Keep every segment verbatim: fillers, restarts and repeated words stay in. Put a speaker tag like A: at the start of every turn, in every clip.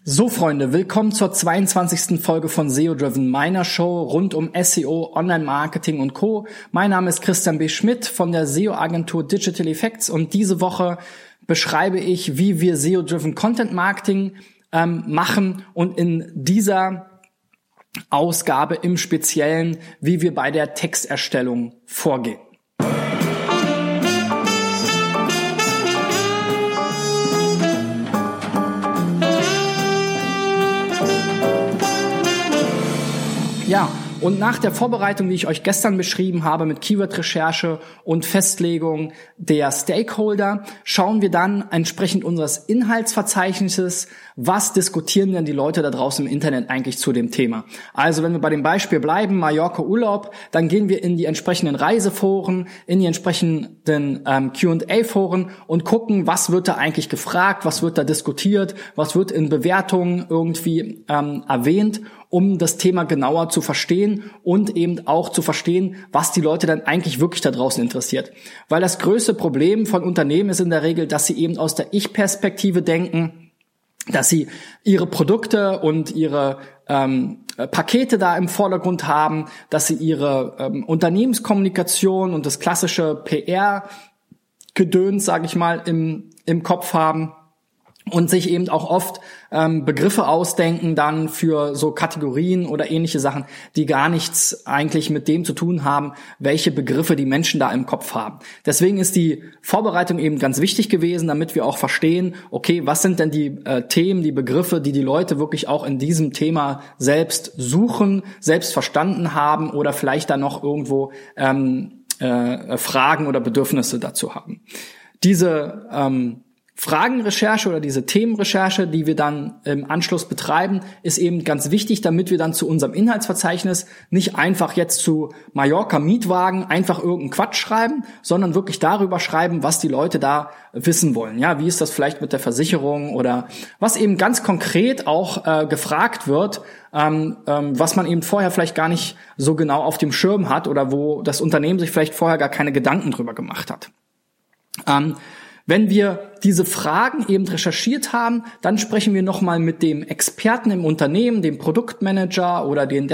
A: So Freunde, willkommen zur zweiundzwanzigsten Folge von S E O-Driven, meiner Show rund um S E O, Online-Marketing und Co. Mein Name ist Christian B. Schmidt von der S E O-Agentur Digital Effects und diese Woche beschreibe ich, wie wir S E O-Driven Content Marketing ähm, machen und in dieser Ausgabe im Speziellen, wie wir bei der Texterstellung vorgehen. Ja, und nach der Vorbereitung, die ich euch gestern beschrieben habe mit Keyword-Recherche und Festlegung der Stakeholder, schauen wir dann entsprechend unseres Inhaltsverzeichnisses, was diskutieren denn die Leute da draußen im Internet eigentlich zu dem Thema. Also wenn wir bei dem Beispiel bleiben, Mallorca Urlaub, dann gehen wir in die entsprechenden Reiseforen, in die entsprechenden ähm, Q und A-Foren und gucken, was wird da eigentlich gefragt, was wird da diskutiert, was wird in Bewertungen irgendwie ähm, erwähnt, um das Thema genauer zu verstehen und eben auch zu verstehen, was die Leute dann eigentlich wirklich da draußen interessiert. Weil das größte Problem von Unternehmen ist in der Regel, dass sie eben aus der Ich-Perspektive denken, dass sie ihre Produkte und ihre ähm, Pakete da im Vordergrund haben, dass sie ihre ähm, Unternehmenskommunikation und das klassische P R-Gedöns, sage ich mal, im, im Kopf haben. Und sich eben auch oft ähm, Begriffe ausdenken dann für so Kategorien oder ähnliche Sachen, die gar nichts eigentlich mit dem zu tun haben, welche Begriffe die Menschen da im Kopf haben. Deswegen ist die Vorbereitung eben ganz wichtig gewesen, damit wir auch verstehen, okay, was sind denn die äh, Themen, die Begriffe, die die Leute wirklich auch in diesem Thema selbst suchen, selbst verstanden haben oder vielleicht da noch irgendwo ähm, äh, Fragen oder Bedürfnisse dazu haben. Diese ähm, Fragenrecherche oder diese Themenrecherche, die wir dann im Anschluss betreiben, ist eben ganz wichtig, damit wir dann zu unserem Inhaltsverzeichnis nicht einfach jetzt zu Mallorca Mietwagen einfach irgendeinen Quatsch schreiben, sondern wirklich darüber schreiben, was die Leute da wissen wollen. Ja, wie ist das vielleicht mit der Versicherung oder was eben ganz konkret auch äh, gefragt wird, ähm, ähm, was man eben vorher vielleicht gar nicht so genau auf dem Schirm hat oder wo das Unternehmen sich vielleicht vorher gar keine Gedanken drüber gemacht hat. Ähm, Wenn wir diese Fragen eben recherchiert haben, dann sprechen wir nochmal mit dem Experten im Unternehmen, dem Produktmanager oder den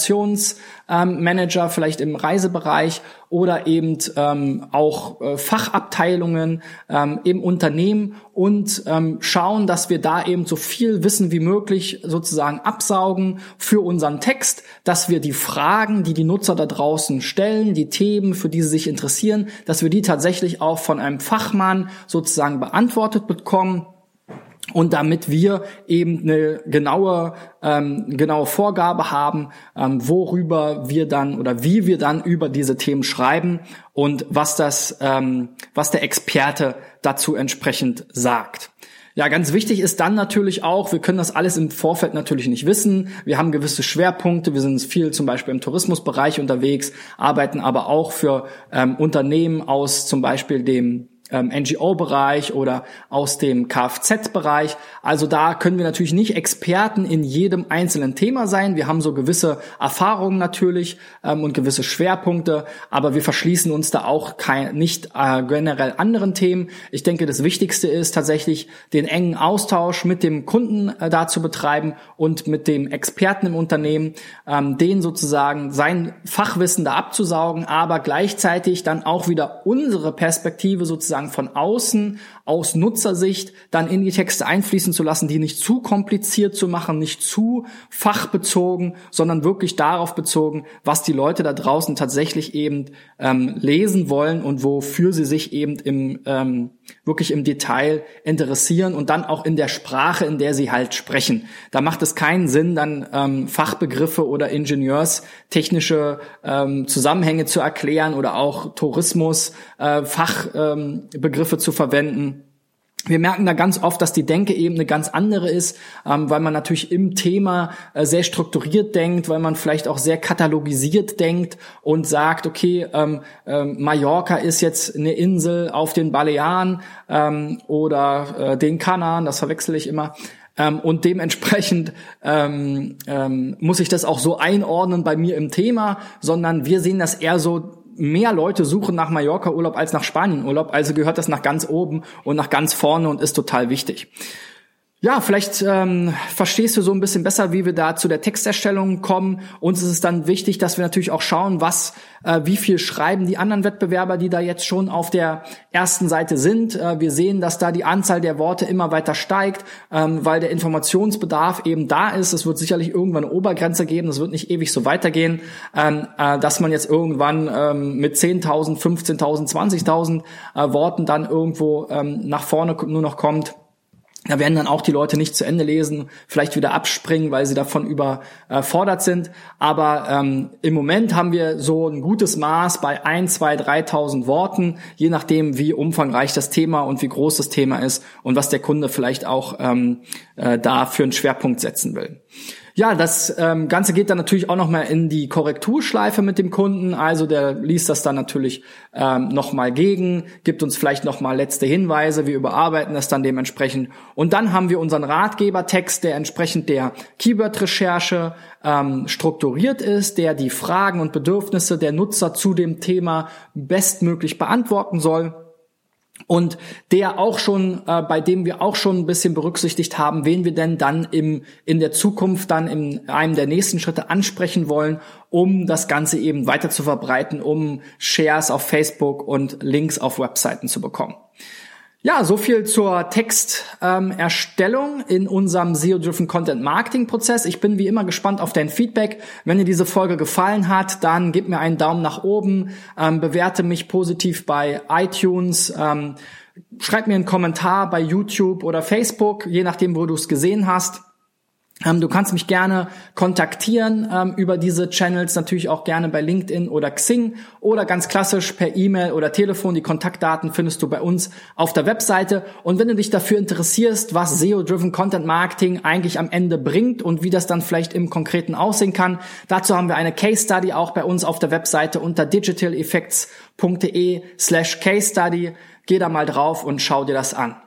A: Destinationsmanager, ähm, vielleicht im Reisebereich oder eben ähm, auch äh, Fachabteilungen ähm, im Unternehmen und ähm, schauen, dass wir da eben so viel Wissen wie möglich sozusagen absaugen für unseren Text, dass wir die Fragen, die die Nutzer da draußen stellen, die Themen, für die sie sich interessieren, dass wir die tatsächlich auch von einem Fachmann sozusagen beantwortet bekommen. Und damit wir eben eine genaue, ähm, genaue Vorgabe haben, ähm, worüber wir dann oder wie wir dann über diese Themen schreiben und was das, ähm, was der Experte dazu entsprechend sagt. Ja, ganz wichtig ist dann natürlich auch, wir können das alles im Vorfeld natürlich nicht wissen. Wir haben gewisse Schwerpunkte, wir sind viel zum Beispiel im Tourismusbereich unterwegs, arbeiten aber auch für ähm, Unternehmen aus zum Beispiel dem Ähm, N G O-Bereich oder aus dem K F Z-Bereich. Also da können wir natürlich nicht Experten in jedem einzelnen Thema sein. Wir haben so gewisse Erfahrungen natürlich ähm, und gewisse Schwerpunkte, aber wir verschließen uns da auch kein, nicht äh, generell anderen Themen. Ich denke, das Wichtigste ist tatsächlich, den engen Austausch mit dem Kunden äh, da zu betreiben und mit dem Experten im Unternehmen, ähm, den sozusagen sein Fachwissen da abzusaugen, aber gleichzeitig dann auch wieder unsere Perspektive sozusagen von außen, aus Nutzersicht, dann in die Texte einfließen zu lassen, die nicht zu kompliziert zu machen, nicht zu fachbezogen, sondern wirklich darauf bezogen, was die Leute da draußen tatsächlich eben ähm, lesen wollen und wofür sie sich eben im ähm, wirklich im Detail interessieren und dann auch in der Sprache, in der sie halt sprechen. Da macht es keinen Sinn, dann ähm, Fachbegriffe oder ingenieurstechnische ähm, Zusammenhänge zu erklären oder auch Tourismus, äh, Fachbegriffe ähm, zu verwenden. Wir merken da ganz oft, dass die Denke eben eine ganz andere ist, ähm, weil man natürlich im Thema äh, sehr strukturiert denkt, weil man vielleicht auch sehr katalogisiert denkt und sagt, okay, ähm, ähm, Mallorca ist jetzt eine Insel auf den Balearen ähm, oder äh, den Kanaren, das verwechsel ich immer. Ähm, und dementsprechend ähm, ähm, muss ich das auch so einordnen bei mir im Thema, sondern wir sehen das eher so, mehr Leute suchen nach Mallorca-Urlaub als nach Spanien-Urlaub, also gehört das nach ganz oben und nach ganz vorne und ist total wichtig. Ja, vielleicht ähm, verstehst du so ein bisschen besser, wie wir da zu der Texterstellung kommen. Uns ist es dann wichtig, dass wir natürlich auch schauen, was, äh, wie viel schreiben die anderen Wettbewerber, die da jetzt schon auf der ersten Seite sind. Äh, wir sehen, dass da die Anzahl der Worte immer weiter steigt, ähm, weil der Informationsbedarf eben da ist. Es wird sicherlich irgendwann eine Obergrenze geben. Es wird nicht ewig so weitergehen, ähm, äh, dass man jetzt irgendwann ähm, mit zehntausend, fünfzehntausend, zwanzigtausend äh, Worten dann irgendwo ähm, nach vorne nur noch kommt. Da werden dann auch die Leute nicht zu Ende lesen, vielleicht wieder abspringen, weil sie davon überfordert sind. Aber ähm, im Moment haben wir so ein gutes Maß bei ein, zwei, dreitausend Worten, je nachdem, wie umfangreich das Thema und wie groß das Thema ist und was der Kunde vielleicht auch ähm, äh, da für einen Schwerpunkt setzen will. Ja, das ähm, Ganze geht dann natürlich auch nochmal in die Korrekturschleife mit dem Kunden. Also der liest das dann natürlich ähm, nochmal gegen, gibt uns vielleicht nochmal letzte Hinweise. Wir überarbeiten das dann dementsprechend. Und dann haben wir unseren Ratgebertext, der entsprechend der Keyword-Recherche ähm, strukturiert ist, der die Fragen und Bedürfnisse der Nutzer zu dem Thema bestmöglich beantworten soll. Und der auch schon, äh, bei dem wir auch schon ein bisschen berücksichtigt haben, wen wir denn dann im in der Zukunft dann in einem der nächsten Schritte ansprechen wollen, um das Ganze eben weiter zu verbreiten, um Shares auf Facebook und Links auf Webseiten zu bekommen. Ja, so viel zur Texterstellung ähm, in unserem S E O-Driven Content Marketing Prozess. Ich bin wie immer gespannt auf dein Feedback. Wenn dir diese Folge gefallen hat, dann gib mir einen Daumen nach oben, ähm, bewerte mich positiv bei iTunes, ähm, schreib mir einen Kommentar bei YouTube oder Facebook, je nachdem, wo du es gesehen hast. Ähm, du kannst mich gerne kontaktieren ähm, über diese Channels, natürlich auch gerne bei LinkedIn oder Xing oder ganz klassisch per E-Mail oder Telefon. Die Kontaktdaten findest du bei uns auf der Webseite. Und wenn du dich dafür interessierst, was S E O-Driven Content Marketing eigentlich am Ende bringt und wie das dann vielleicht im Konkreten aussehen kann, dazu haben wir eine Case Study auch bei uns auf der Webseite unter digitaleffects punkt de slash case study. Geh da mal drauf und schau dir das an.